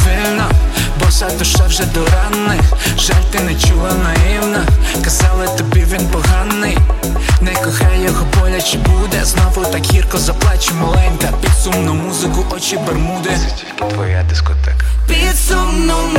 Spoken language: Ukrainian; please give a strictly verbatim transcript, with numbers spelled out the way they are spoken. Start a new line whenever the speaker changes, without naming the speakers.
вільно, боса душа вже до рани. Жаль, ти не чула наївно, казали тобі він поганий. Не кохай його, боляче буде. Знову так гірко заплаче маленька. Під сумну музику очі Бермуди. Це тільки твоя дискотека.
Під сумну